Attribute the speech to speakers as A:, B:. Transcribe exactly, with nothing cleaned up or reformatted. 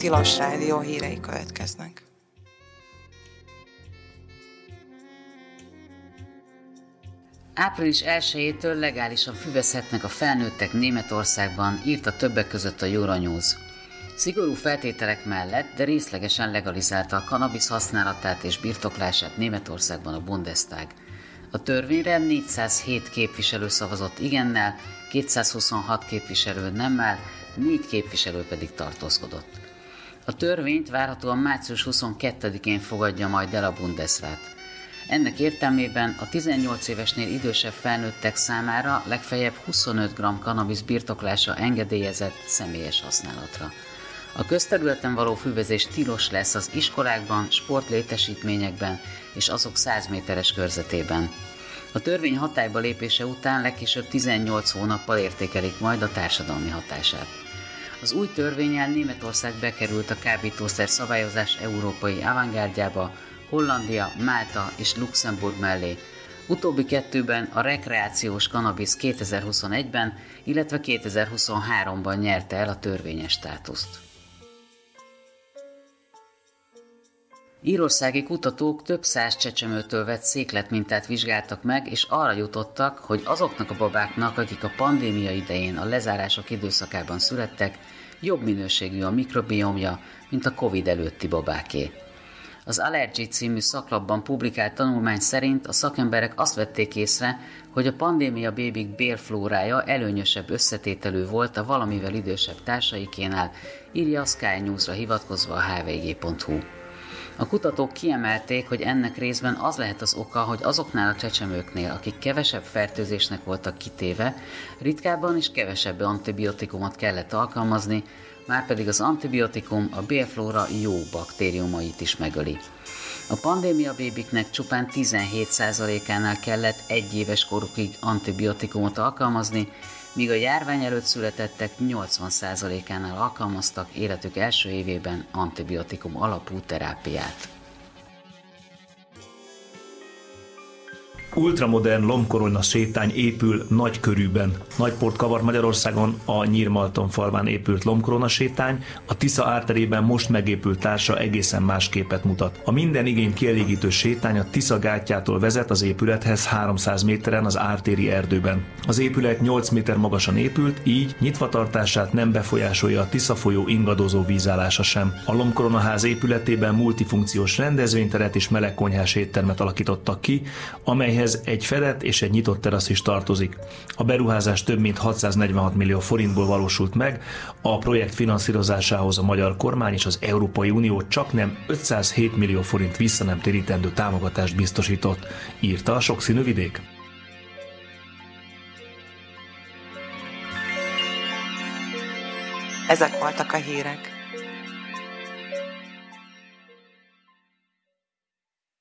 A: Tilos Rádió hírei következnek.
B: április elsejétől legálisan füvezhetnek a felnőttek Németországban, írta többek között a Euronews. Szigorú feltételek mellett, de részlegesen legalizálta a kannabisz használatát és birtoklását Németországban a Bundestag. A törvényre négyszázhét képviselő szavazott igennel, kétszázhuszonhat képviselő nemmel, négy képviselő pedig tartózkodott. A törvényt várhatóan március huszonkettedikén fogadja majd el a Bundesrat. Ennek értelmében a tizennyolc évesnél idősebb felnőttek számára legfeljebb huszonöt gramm kannabisz birtoklása engedélyezett személyes használatra. A közterületen való füvezés tilos lesz az iskolákban, sportlétesítményekben és azok száz méteres körzetében. A törvény hatályba lépése után legkésőbb tizennyolc hónappal értékelik majd a társadalmi hatását. Az új törvénnyel Németország bekerült a kábítószer szabályozás európai avantgárdjába, Hollandia, Málta és Luxemburg mellé. Utóbbi kettőben a rekreációs kannabisz kétezer-huszonegyben, illetve kétezer-huszonháromban nyerte el a törvényes státuszt. Írországi kutatók több száz csecsemőtől vett székletmintát vizsgáltak meg, és arra jutottak, hogy azoknak a babáknak, akik a pandémia idején a lezárások időszakában születtek, jobb minőségű a mikrobiomja, mint a Covid előtti babáké. Az Allergy című szaklapban publikált tanulmány szerint a szakemberek azt vették észre, hogy a pandémia bébik bélflórája előnyösebb összetételű volt a valamivel idősebb társaikénál, írja a Sky News-ra hivatkozva a há vé gé pont hú. A kutatók kiemelték, hogy ennek részben az lehet az oka, hogy azoknál a csecsemőknél, akik kevesebb fertőzésnek voltak kitéve, ritkábban és kevesebb antibiotikumot kellett alkalmazni, márpedig az antibiotikum a bélflóra jó baktériumait is megöli. A pandémia bébiknek csupán tizenhét százalékánál kellett egy éves korukig antibiotikumot alkalmazni, míg a járvány előtt születettek nyolcvan százalékánál alkalmaztak életük első évében antibiotikum alapú terápiát.
C: Ultramodern lombkorona sétány épül nagykörűben. Nagy port kavar Magyarországon a Nyírmalton falván épült lombkorona sétány, a Tisza árterében most megépült társa egészen más képet mutat. A minden igényt kielégítő sétány a Tisza gátjától vezet az épülethez háromszáz méteren az ártéri erdőben. Az épület nyolc méter magasan épült, így nyitvatartását nem befolyásolja a Tisza folyó ingadozó vízállása sem. A lombkoronaház épületében multifunkciós rendezvényteret és melegkonyhás éttermet alakítottak ki, amelyhez egy fedett és egy nyitott terasz is tartozik. A beruházás több mint hatszáznegyvenhat millió forintból valósult meg, a projekt finanszírozásához a magyar kormány és az Európai Unió csaknem ötszázhét millió forint vissza nem térítendő támogatást biztosított, írta a Sokszínű Vidék.
A: Ezek voltak a hírek.